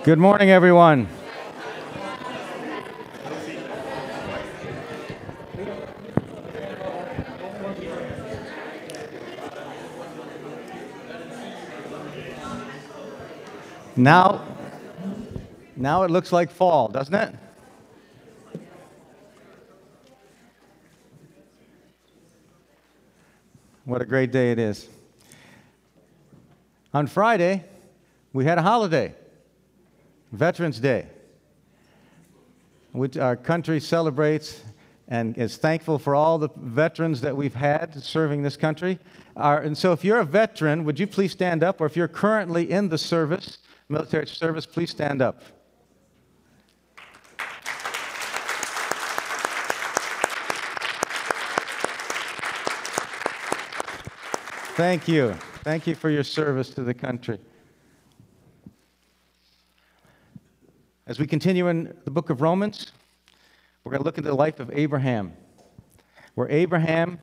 Good morning, everyone. Now it looks like fall, doesn't it? What a great day it is. On Friday, we had a holiday, Veterans Day, which our country celebrates and is thankful for all the veterans that we've had serving this country. And so if you're a veteran, would you please stand up? Or if you're currently in the service, military service, please stand up. Thank you. Thank you for your service to the country. As we continue in the book of Romans, we're going to look at the life of Abraham, where Abraham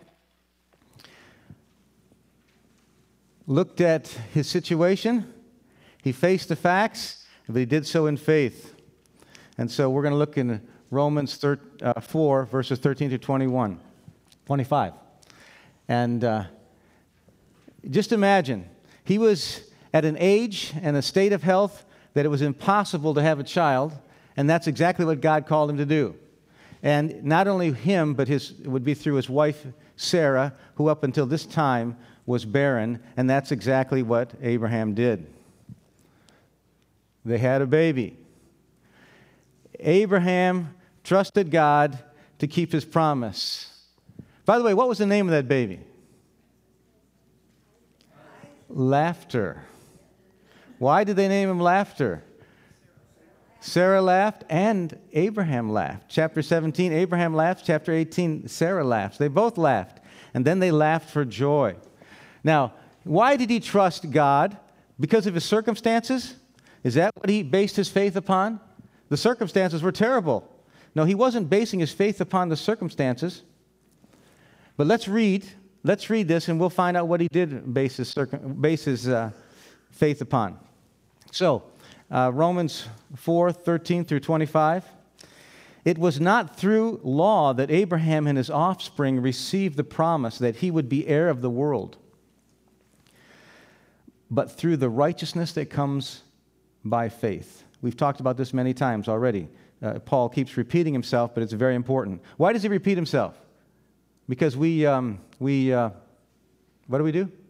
looked at his situation. He faced the facts, but he did so in faith. And so we're going to look in Romans 4, verses 13 to 25. And just imagine, he was at an age and a state of health that it was impossible to have a child, and that's exactly what God called him to do. And not only him, but it would be through his wife, Sarah, who up until this time was barren, and that's exactly what Abraham did. They had a baby. Abraham trusted God to keep his promise. By the way, what was the name of that baby? Laughter. Why did they name him Laughter? Sarah laughed and Abraham laughed. Chapter 17, Abraham laughs. Chapter 18, Sarah laughs. They both laughed. And then they laughed for joy. Now, why did he trust God? Because of his circumstances? Is that what he based his faith upon? The circumstances were terrible. No, he wasn't basing his faith upon the circumstances. But let's read this, and we'll find out what he did base his faith upon. So, Romans 4, 13 through 25. It was not through law that Abraham and his offspring received the promise that he would be heir of the world, but through the righteousness that comes by faith. We've talked about this many times already. Paul keeps repeating himself, but it's very important. Why does he repeat himself? Because what do we do?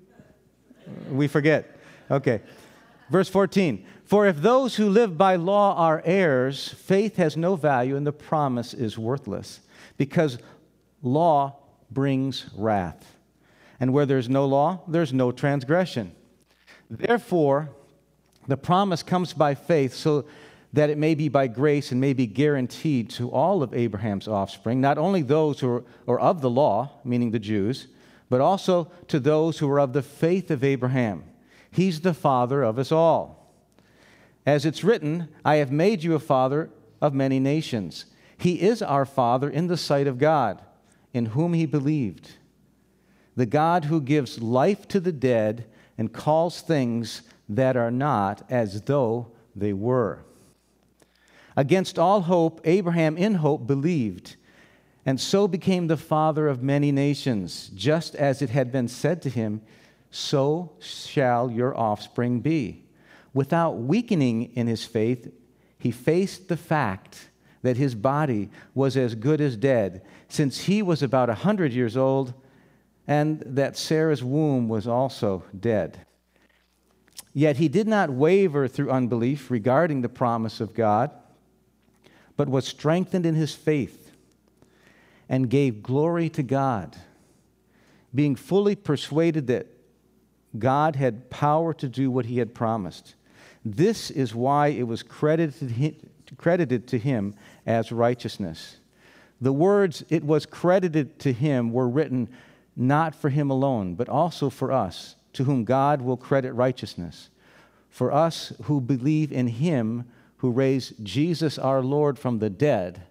We forget. Okay. Verse 14. For if those who live by law are heirs, faith has no value and the promise is worthless, because law brings wrath. And where there's no law, there's no transgression. Therefore, the promise comes by faith, so that it may be by grace and may be guaranteed to all of Abraham's offspring, not only those who are of the law, meaning the Jews, but also to those who are of the faith of Abraham. He's the father of us all. As it's written, I have made you a father of many nations. He is our father in the sight of God, in whom he believed. The God who gives life to the dead and calls things that are not as though they were. Against all hope, Abraham in hope believed, and so became the father of many nations, just as it had been said to him, so shall your offspring be. Without weakening in his faith, he faced the fact that his body was as good as dead, since he was about 100 years old, and that Sarah's womb was also dead. Yet he did not waver through unbelief regarding the promise of God, but was strengthened in his faith and gave glory to God, being fully persuaded that God had power to do what he had promised. This is why it was credited to him as righteousness. The words, "it was credited to him," were written not for him alone, but also for us, to whom God will credit righteousness. For us who believe in him who raised Jesus our Lord from the dead,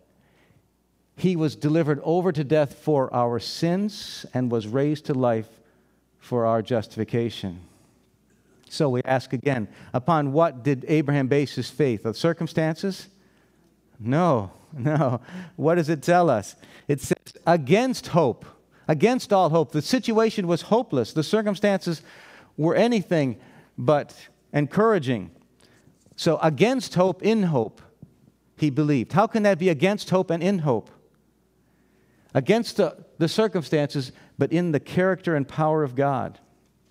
he was delivered over to death for our sins and was raised to life for our justification. So we ask again, upon what did Abraham base his faith? Of circumstances? No. What does it tell us? It says, against hope, against all hope. The situation was hopeless. The circumstances were anything but encouraging. So against hope, in hope, he believed. How can that be against hope and in hope? Against the circumstances, but in the character and power of God.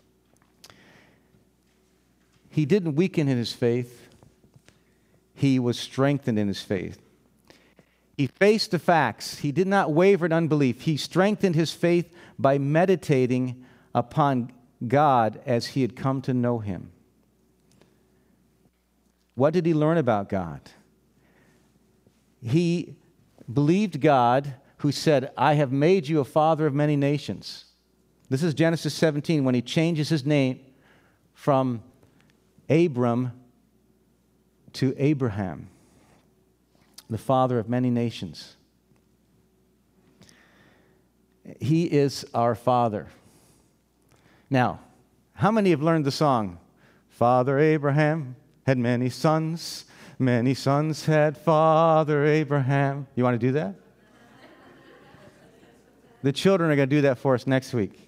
He didn't weaken in his faith. He was strengthened in his faith. He faced the facts. He did not waver in unbelief. He strengthened his faith by meditating upon God as he had come to know him. What did he learn about God? He believed God who said, I have made you a father of many nations. This is Genesis 17 when he changes his name from Abram to Abraham, the father of many nations. He is our Father. Now, how many have learned the song, Father Abraham had many sons had Father Abraham? You want to do that? The children are going to do that for us next week.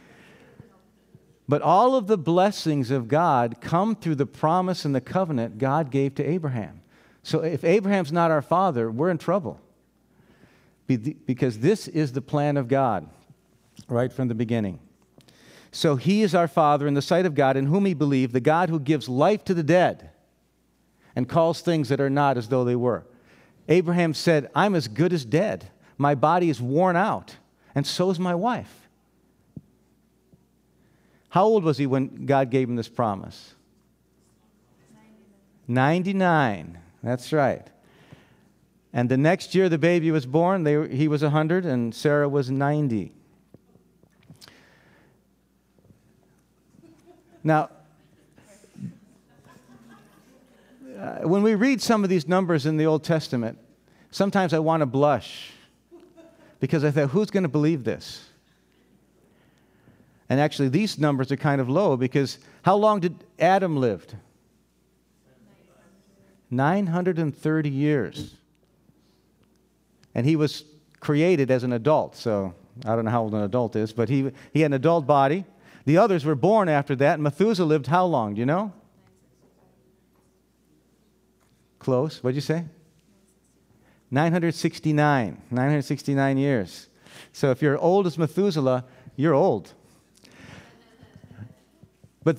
But all of the blessings of God come through the promise and the covenant God gave to Abraham. So if Abraham's not our father, we're in trouble. Because this is the plan of God right from the beginning. So he is our Father in the sight of God, in whom he believed, the God who gives life to the dead and calls things that are not as though they were. Abraham said, I'm as good as dead. My body is worn out, and so is my wife. How old was he when God gave him this promise? 99. That's right. And the next year the baby was born, he was 100 and Sarah was 90. Now, when we read some of these numbers in the Old Testament, sometimes I want to blush because I thought, who's going to believe this? And actually, these numbers are kind of low because how long did Adam live? 930 years. And he was created as an adult, so I don't know how old an adult is, but he had an adult body. The others were born after that. Methuselah lived how long? Do you know? Close. What'd you say? 969 years. So if you're old as Methuselah, you're old. But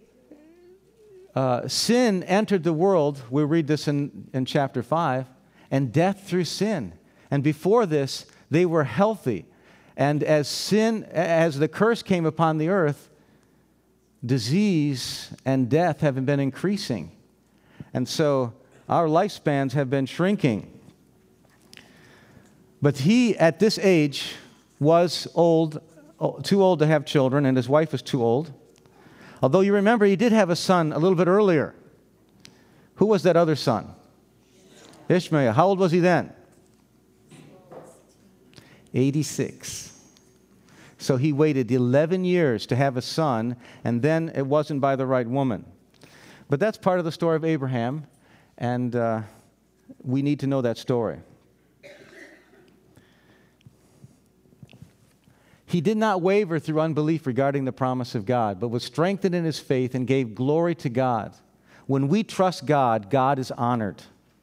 sin entered the world. We'll read this in chapter 5. And death through sin. And before this, they were healthy. And as the curse came upon the earth, disease and death have been increasing. And so our lifespans have been shrinking. But he, at this age, was too old to have children, and his wife was too old. Although you remember, he did have a son a little bit earlier. Who was that other son? Ishmael. How old was he then? 86. So he waited 11 years to have a son, and then it wasn't by the right woman. But that's part of the story of Abraham, and we need to know that story. He did not waver through unbelief regarding the promise of God, but was strengthened in his faith and gave glory to God. When we trust God, God is honored.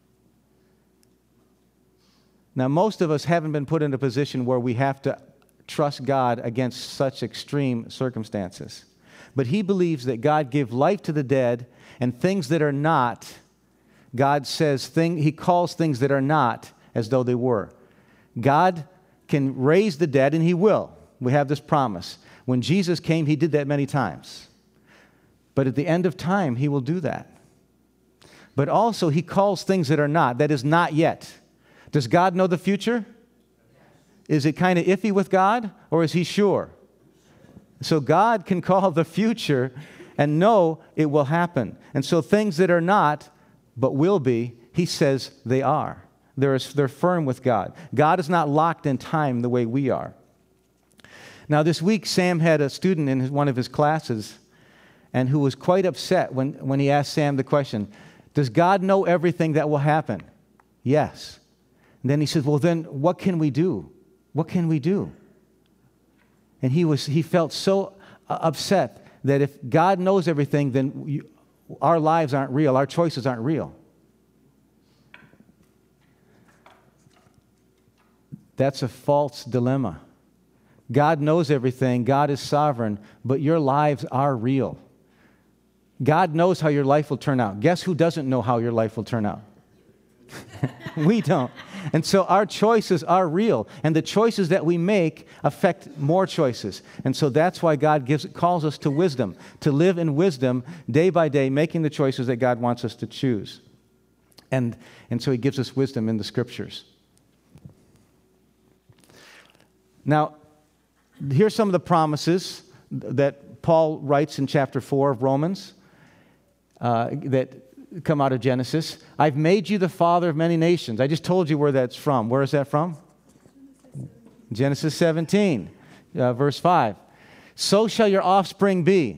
Now, most of us haven't been put in a position where we have to trust God against such extreme circumstances. But he believes that God gave life to the dead, and things that are not, God says, he calls things that are not as though they were. God can raise the dead, and he will. We have this promise. When Jesus came, he did that many times. But at the end of time, he will do that. But also, he calls things that are not, that is not yet. Does God know the future? Is it kind of iffy with God, or is he sure? So God can call the future and know it will happen. And so things that are not, but will be, he says they are. They're firm with God. God is not locked in time the way we are. Now, this week, Sam had a student in one of his classes, and who was quite upset when he asked Sam the question, does God know everything that will happen? Yes. And then he said, well, then what can we do? What can we do? And he felt so upset that if God knows everything, then our lives aren't real, our choices aren't real. That's a false dilemma. God knows everything, God is sovereign, but your lives are real. God knows how your life will turn out. Guess who doesn't know how your life will turn out? We don't. And so our choices are real, and the choices that we make affect more choices. And so that's why God calls us to wisdom, to live in wisdom day by day, making the choices that God wants us to choose. And so he gives us wisdom in the Scriptures. Now, here's some of the promises that Paul writes in chapter 4 of Romans that come out of Genesis. I've made you the father of many nations. I just told you where that's from. Where is that from? Genesis 17, verse 5. So shall your offspring be.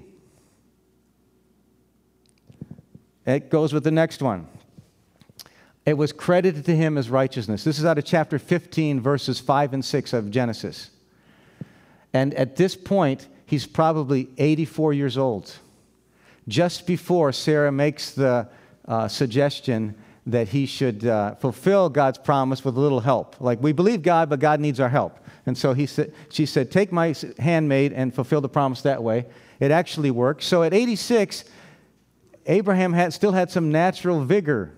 It goes with the next one. It was credited to him as righteousness. This is out of chapter 15, verses 5 and 6 of Genesis. And at this point, he's probably 84 years old. Just before Sarah makes the suggestion that he should fulfill God's promise with a little help. Like, we believe God, but God needs our help. And so she said, take my handmaid and fulfill the promise that way. It actually worked. So at 86, Abraham still had some natural vigor.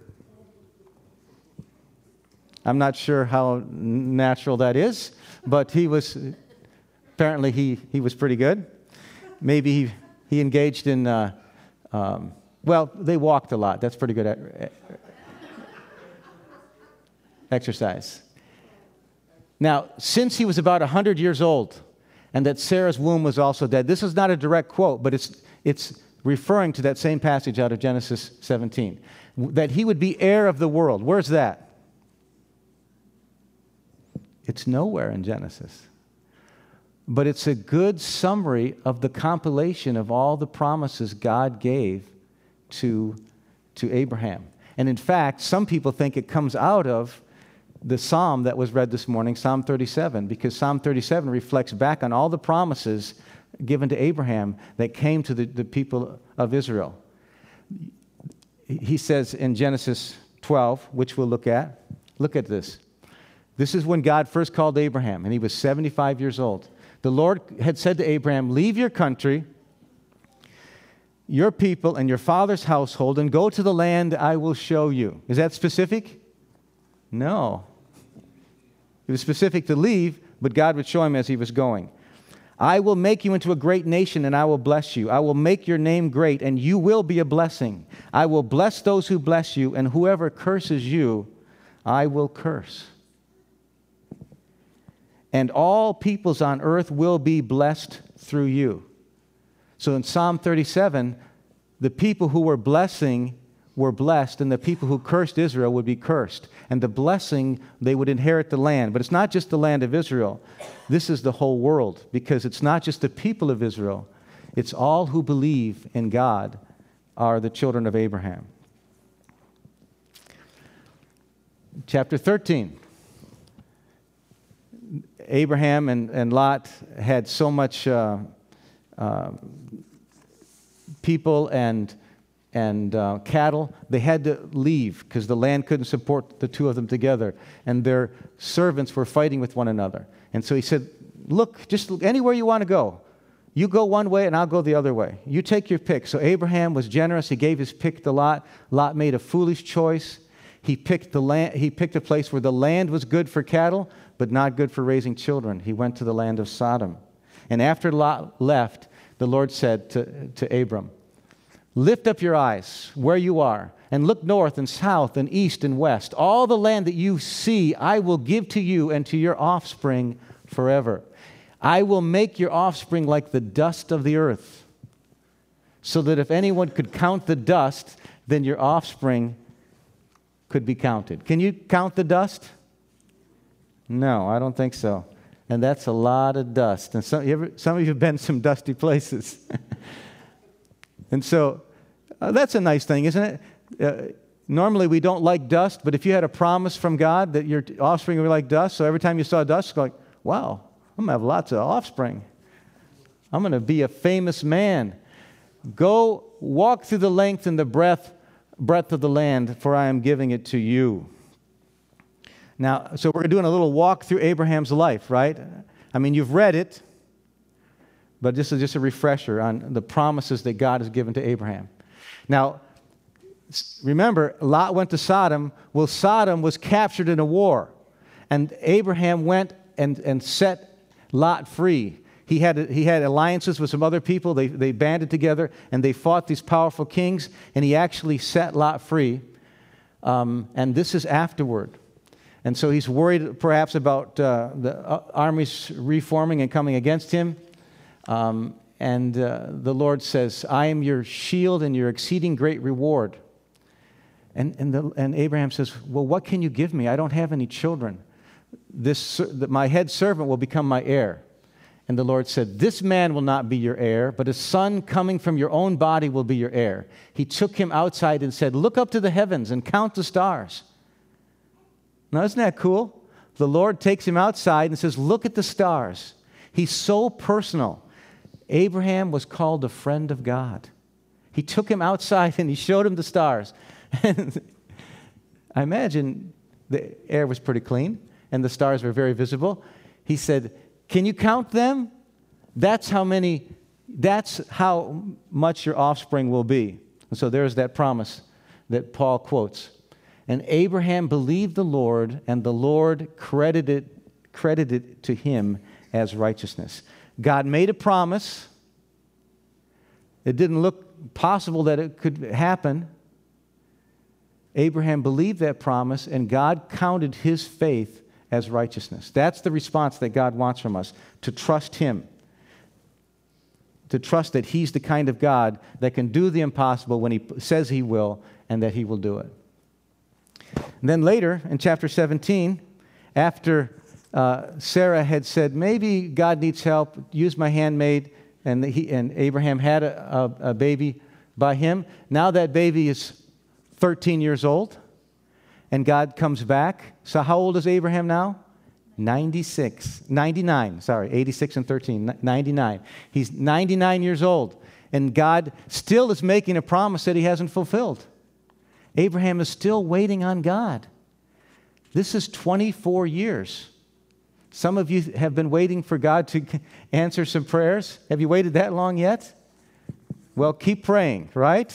I'm not sure how natural that is, but apparently he was pretty good. Maybe he engaged in, they walked a lot. That's pretty good exercise. Now, since he was about 100 years old, and that Sarah's womb was also dead, this is not a direct quote, but it's referring to that same passage out of Genesis 17, that he would be heir of the world. Where's that? It's nowhere in Genesis. But it's a good summary of the compilation of all the promises God gave to Abraham. And in fact, some people think it comes out of the psalm that was read this morning, Psalm 37, because Psalm 37 reflects back on all the promises given to Abraham that came to the people of Israel. He says in Genesis 12, which we'll look at this. This is when God first called Abraham, and he was 75 years old. The Lord had said to Abraham, leave your country, your people, and your father's household, and go to the land I will show you. Is that specific? No. It was specific to leave, but God would show him as he was going. I will make you into a great nation, and I will bless you. I will make your name great, and you will be a blessing. I will bless those who bless you, and whoever curses you, I will curse. And all peoples on earth will be blessed through you. So in Psalm 37, the people who were blessing were blessed, and the people who cursed Israel would be cursed. And the blessing, they would inherit the land. But it's not just the land of Israel. This is the whole world, because it's not just the people of Israel. It's all who believe in God are the children of Abraham. Chapter 13. Abraham and Lot had so much people and cattle, they had to leave because the land couldn't support the two of them together, and their servants were fighting with one another. And so he said, look, just anywhere you want to go. You go one way and I'll go the other way. You take your pick. So Abraham was generous. He gave his pick to Lot. Lot made a foolish choice. He picked a place where the land was good for cattle, but not good for raising children. He went to the land of Sodom. And after Lot left, the Lord said to Abram, lift up your eyes where you are, and look north and south and east and west. All the land that you see, I will give to you and to your offspring forever. I will make your offspring like the dust of the earth, so that if anyone could count the dust, then your offspring could be counted. Can you count the dust? No, I don't think so. And that's a lot of dust. And some of you have been to some dusty places. And so that's a nice thing, isn't it? Normally we don't like dust, but if you had a promise from God that your offspring would be like dust, so every time you saw dust, you're like, wow, I'm going to have lots of offspring. I'm going to be a famous man. Go walk through the length and the breadth of the land, for I am giving it to you. Now, so we're doing a little walk through Abraham's life, right? I mean, you've read it, but this is just a refresher on the promises that God has given to Abraham. Now, remember, Lot went to Sodom. Well, Sodom was captured in a war, and Abraham went and set Lot free. He had alliances with some other people. They banded together, and they fought these powerful kings, and he actually set Lot free. And this is afterward. And so he's worried perhaps about the armies reforming and coming against him. And the Lord says, I am your shield and your exceeding great reward. And Abraham says, well, what can you give me? I don't have any children. My head servant will become my heir. And the Lord said, this man will not be your heir, but a son coming from your own body will be your heir. He took him outside and said, look up to the heavens and count the stars. Now, isn't that cool? The Lord takes him outside and says, look at the stars. He's so personal. Abraham was called a friend of God. He took him outside and he showed him the stars. And I imagine the air was pretty clean and the stars were very visible. He said, can you count them? That's how much your offspring will be. And so there's that promise that Paul quotes. And Abraham believed the Lord, and the Lord credited to him as righteousness. God made a promise. It didn't look possible that it could happen. Abraham believed that promise, and God counted his faith as righteousness. That's the response that God wants from us, to trust him. To trust that he's the kind of God that can do the impossible when he says he will, and that he will do it. And then later, in chapter 17, after Sarah had said, maybe God needs help, use my handmaid, and Abraham had a baby by him. Now that baby is 13 years old, and God comes back. So how old is Abraham now? 99, 86 and 13, 99. He's 99 years old, and God still is making a promise that he hasn't fulfilled. Abraham is still waiting on God. This is 24 years. Some of you have been waiting for God to answer some prayers. Have you waited that long yet? Well, keep praying, right?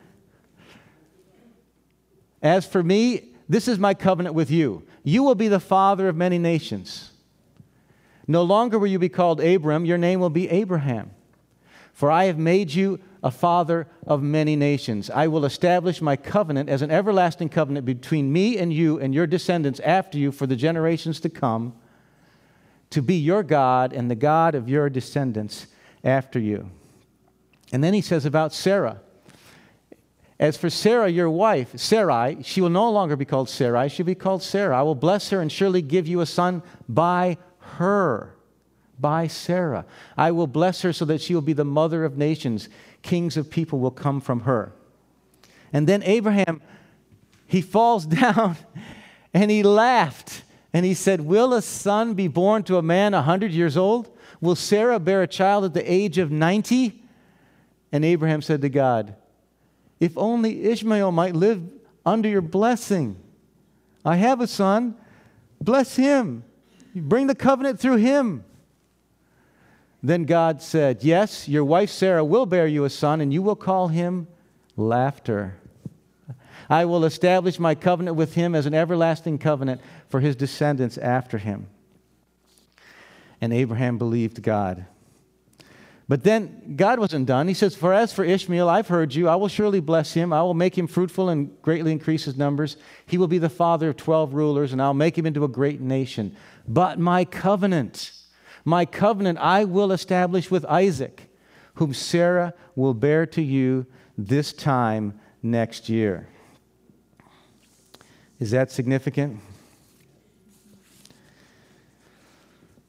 As for me, this is my covenant with you. You will be the father of many nations. No longer will you be called Abram, your name will be Abraham. For I have made you a father of many nations. I will establish my covenant as an everlasting covenant between me and you and your descendants after you for the generations to come, to be your God and the God of your descendants after you. And then he says about Sarah, as for Sarah, your wife, Sarai, she will no longer be called Sarai, she'll be called Sarah. I will bless her and surely give you a son by her, by Sarah. I will bless her so that she will be the mother of nations. Kings of people will come from her. And then Abraham, he falls down and he laughed. And he said, will a son be born to a man 100 years old? Will Sarah bear a child at the age of 90? And Abraham said to God, if only Ishmael might live under your blessing. I have a son. Bless him. Bring the covenant through him. Then God said, yes, your wife Sarah will bear you a son, and you will call him Laughter. I will establish my covenant with him as an everlasting covenant for his descendants after him. And Abraham believed God. But then God wasn't done. He says, for as for Ishmael, I've heard you. I will surely bless him. I will make him fruitful and greatly increase his numbers. He will be the father of 12 rulers, and I'll make him into a great nation. But my covenant I will establish with Isaac, whom Sarah will bear to you this time next year. Is that significant?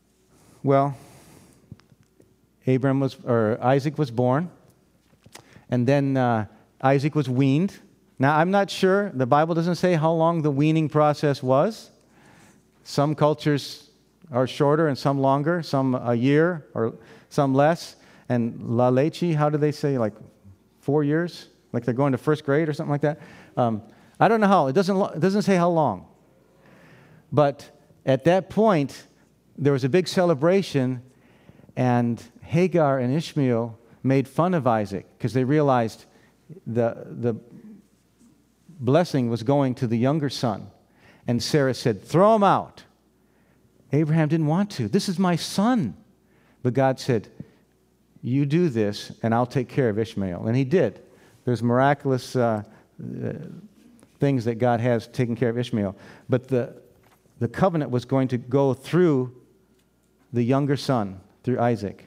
Well, Isaac was born, And then Isaac was weaned. Now, I'm not sure. The Bible doesn't say how long the weaning process was. Some cultures are shorter and some longer, some a year or some less. And la leche, how do they say, like 4 years? Like they're going to first grade or something like that? I don't know how. It doesn't say how long. But at that point, there was a big celebration, and Hagar and Ishmael made fun of Isaac because they realized the blessing was going to the younger son. And Sarah said, throw him out. Abraham didn't want to. This is my son. But God said, you do this, and I'll take care of Ishmael. And he did. There's miraculous things that God has taken care of Ishmael. But the covenant was going to go through the younger son, through Isaac.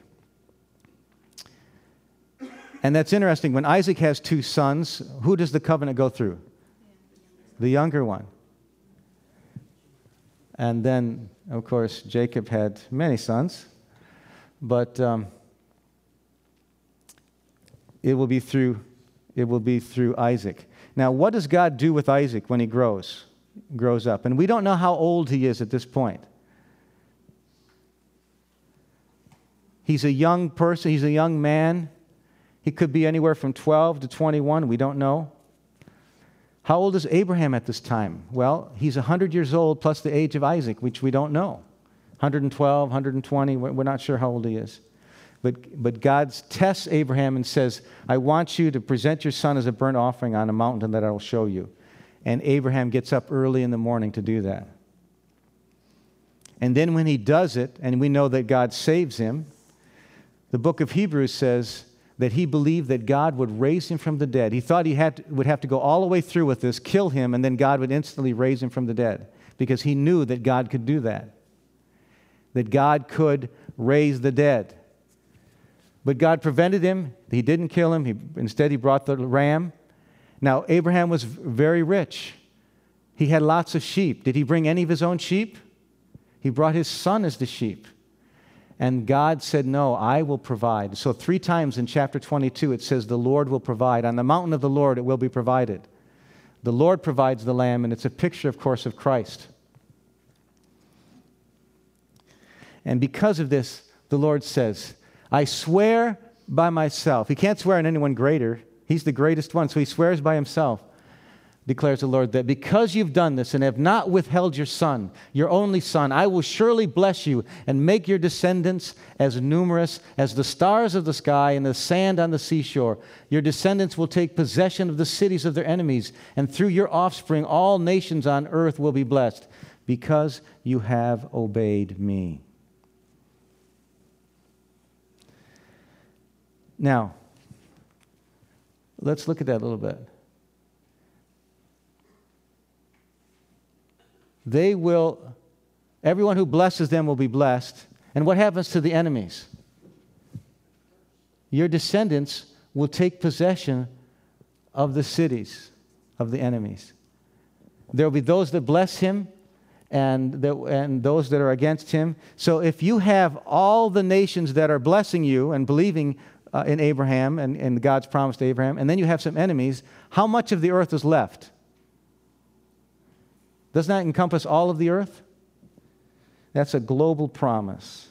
And that's interesting. When Isaac has 2 sons, who does the covenant go through? The younger one. And then, of course, Jacob had many sons. But it will be through Isaac. Now, what does God do with Isaac when he grows up? And we don't know how old he is at this point. He's a young person. He's a young man. He could be anywhere from 12 to 21. We don't know. How old is Abraham at this time? Well, he's 100 years old plus the age of Isaac, which we don't know. 112, 120, we're not sure how old he is. But God tests Abraham and says, I want you to present your son as a burnt offering on a mountain that I will show you. And Abraham gets up early in the morning to do that. And then when he does it, and we know that God saves him, the book of Hebrews says that he believed that God would raise him from the dead. He thought he would have to go all the way through with this, kill him, and then God would instantly raise him from the dead. Because he knew that God could do that. That God could raise the dead. But God prevented him. He didn't kill him. Instead, he brought the ram. Now, Abraham was very rich. He had lots of sheep. Did he bring any of his own sheep? He brought his son as the sheep. And God said, no, I will provide. So 3 times in chapter 22, it says, the Lord will provide. On the mountain of the Lord, it will be provided. The Lord provides the lamb, and it's a picture, of course, of Christ. And because of this, the Lord says, I swear by myself. He can't swear on anyone greater. He's the greatest one, so he swears by himself, declares the Lord, that because you've done this and have not withheld your son, your only son, I will surely bless you and make your descendants as numerous as the stars of the sky and the sand on the seashore. Your descendants will take possession of the cities of their enemies, and through your offspring all nations on earth will be blessed, because you have obeyed me. Now, let's look at that a little bit. Everyone who blesses them will be blessed. And what happens to the enemies? Your descendants will take possession of the cities of the enemies. There will be those that bless him and those that are against him. So if you have all the nations that are blessing you and believing in Abraham and God's promise to Abraham, and then you have some enemies, how much of the earth is left? Doesn't that encompass all of the earth? That's a global promise.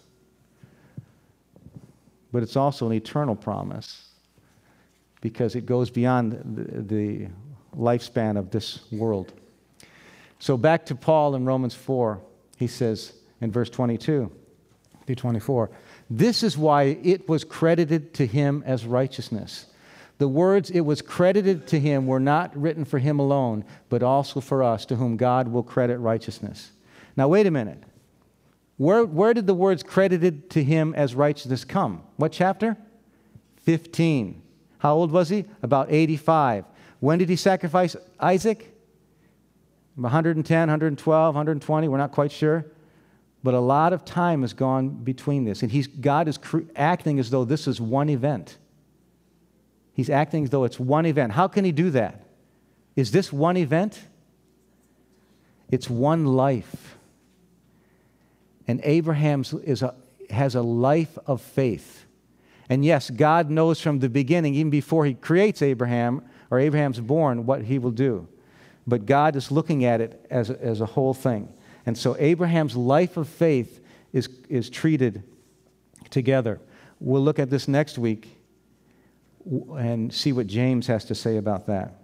But it's also an eternal promise because it goes beyond the lifespan of this world. So back to Paul in Romans 4, he says in verse 22 through 24, this is why it was credited to him as righteousness. The words "it was credited to him" were not written for him alone, but also for us, to whom God will credit righteousness. Now, wait a minute. Where did the words "credited to him as righteousness" come? What chapter? 15. How old was he? About 85. When did he sacrifice Isaac? 110, 112, 120, we're not quite sure. But a lot of time has gone between this. And God is acting as though this is one event. He's acting as though it's one event. How can he do that? Is this one event? It's one life. And Abraham has a life of faith. And yes, God knows from the beginning, even before he creates Abraham, or Abraham's born, what he will do. But God is looking at it as a whole thing. And so Abraham's life of faith is treated together. We'll look at this next week and see what James has to say about that.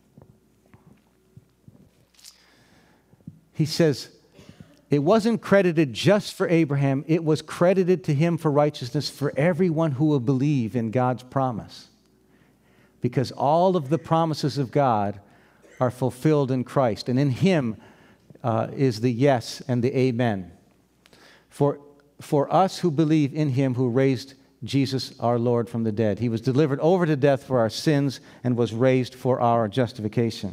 He says, it wasn't credited just for Abraham, it was credited to him for righteousness for everyone who will believe in God's promise. Because all of the promises of God are fulfilled in Christ, and in him is the yes and the amen. For us who believe in him who raised Jesus our Lord from the dead. He was delivered over to death for our sins and was raised for our justification.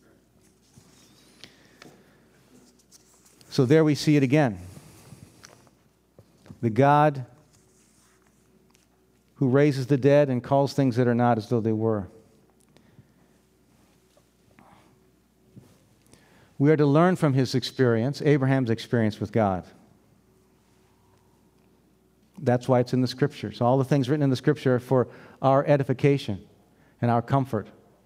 So there we see it again. The God who raises the dead and calls things that are not as though they were. We are to learn from his experience, Abraham's experience with God. That's why it's in the Scriptures. All the things written in the Scripture are for our edification and our comfort.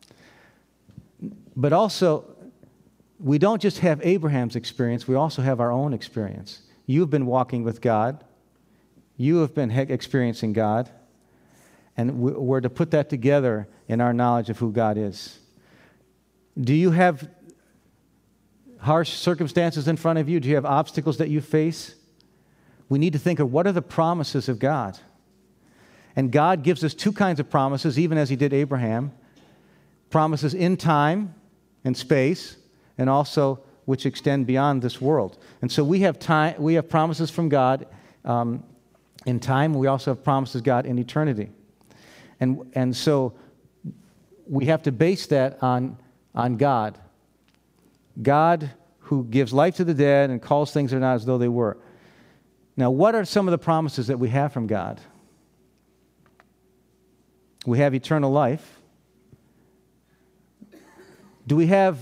But also, we don't just have Abraham's experience, we also have our own experience. You've been walking with God. You have been experiencing God. And we're to put that together in our knowledge of who God is. Do you have harsh circumstances in front of you? Do you have obstacles that you face? We need to think of what are the promises of God. And God gives us two kinds of promises, even as he did Abraham. Promises in time and space, and also which extend beyond this world. And so we have promises from God in time. We also have promises of God in eternity. And so we have to base that on God. God who gives life to the dead and calls things that are not as though they were. Now, what are some of the promises that we have from God? We have eternal life. Do we have...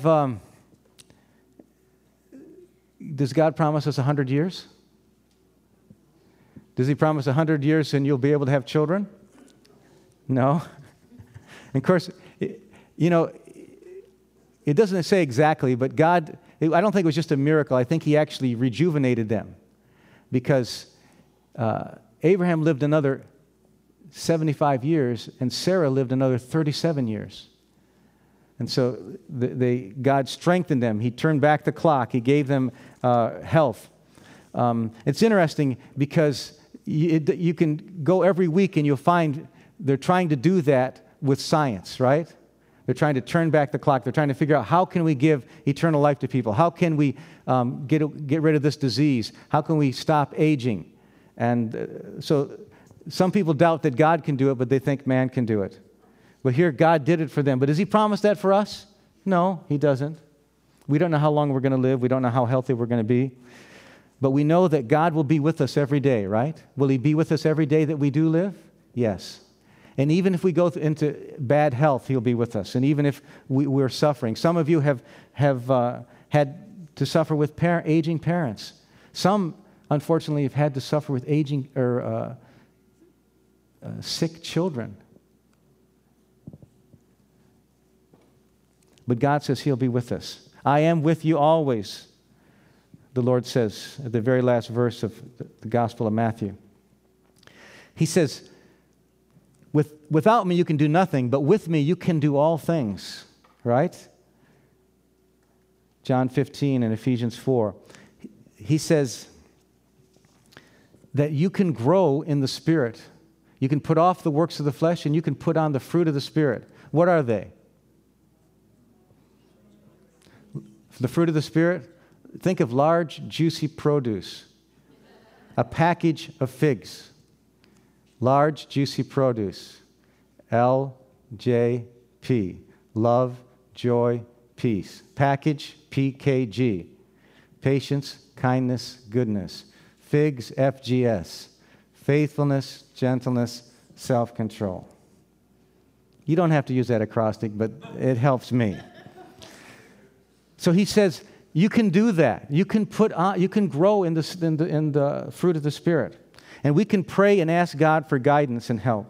does God promise us 100 years? Does he promise 100 years and you'll be able to have children? No. And of course, you know, it doesn't say exactly, but God, I don't think it was just a miracle. I think he actually rejuvenated them. Because Abraham lived another 75 years and Sarah lived another 37 years. And so God strengthened them. He turned back the clock. He gave them health. It's interesting because you can go every week and you'll find they're trying to do that with science, right? They're trying to turn back the clock. They're trying to figure out how can we give eternal life to people? How can we get rid of this disease? How can we stop aging? And so some people doubt that God can do it, but they think man can do it. But here God did it for them. But does he promise that for us? No, he doesn't. We don't know how long we're going to live. We don't know how healthy we're going to be. But we know that God will be with us every day, right? Will he be with us every day that we do live? Yes. And even if we go into bad health, he'll be with us. And even if we're suffering. Some of you have had to suffer with aging parents. Some, unfortunately, have had to suffer with aging or sick children. But God says he'll be with us. I am with you always, the Lord says at the very last verse of the Gospel of Matthew. He says, without me you can do nothing, but with me you can do all things, right? John 15 and Ephesians 4. He says that you can grow in the Spirit. You can put off the works of the flesh and you can put on the fruit of the Spirit. What are they? The fruit of the Spirit, think of large, juicy produce. A package of figs. Large, juicy produce. LJP. Love, joy, peace. Package, PKG. Patience, kindness, goodness. Figs, FGS. Faithfulness, gentleness, self-control. You don't have to use that acrostic, but it helps me. So he says, you can do that. You can grow in the fruit of the Spirit. And we can pray and ask God for guidance and help.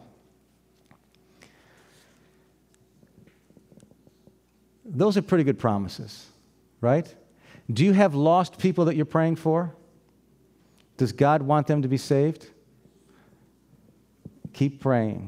Those are pretty good promises, right? Do you have lost people that you're praying for? Does God want them to be saved? Keep praying.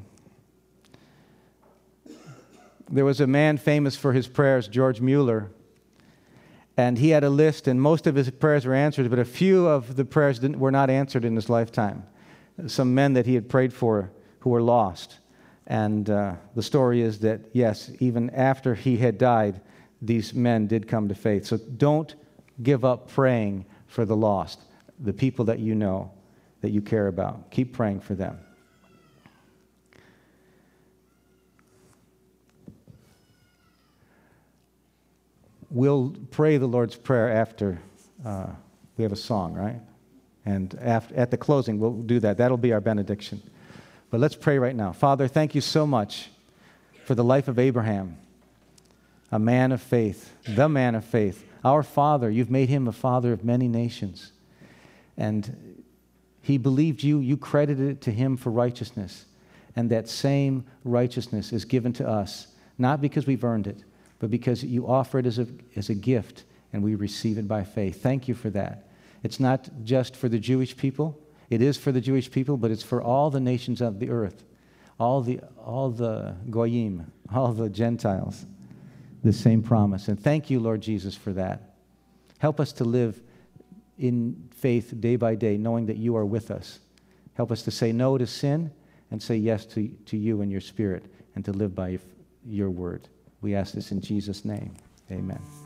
There was a man famous for his prayers, George Mueller, and he had a list, and most of his prayers were answered, but a few of the prayers were not answered in his lifetime. Some men that he had prayed for who were lost. And the story is that, yes, even after he had died, these men did come to faith. So don't give up praying for the lost, the people that you know, that you care about. Keep praying for them. We'll pray the Lord's Prayer after we have a song, right? And at the closing, we'll do that. That'll be our benediction. But let's pray right now. Father, thank you so much for the life of Abraham, a man of faith, the man of faith. Our father, you've made him a father of many nations. And he believed you. You credited it to him for righteousness. And that same righteousness is given to us, not because we've earned it, but because you offer it as a gift, and we receive it by faith. Thank you for that. It's not just for the Jewish people. It is for the Jewish people, but it's for all the nations of the earth, all the goyim, all the Gentiles, the same promise. And thank you, Lord Jesus, for that. Help us to live in faith day by day, knowing that you are with us. Help us to say no to sin and say yes to you and your Spirit, and to live by your word. We ask this in Jesus' name. Amen.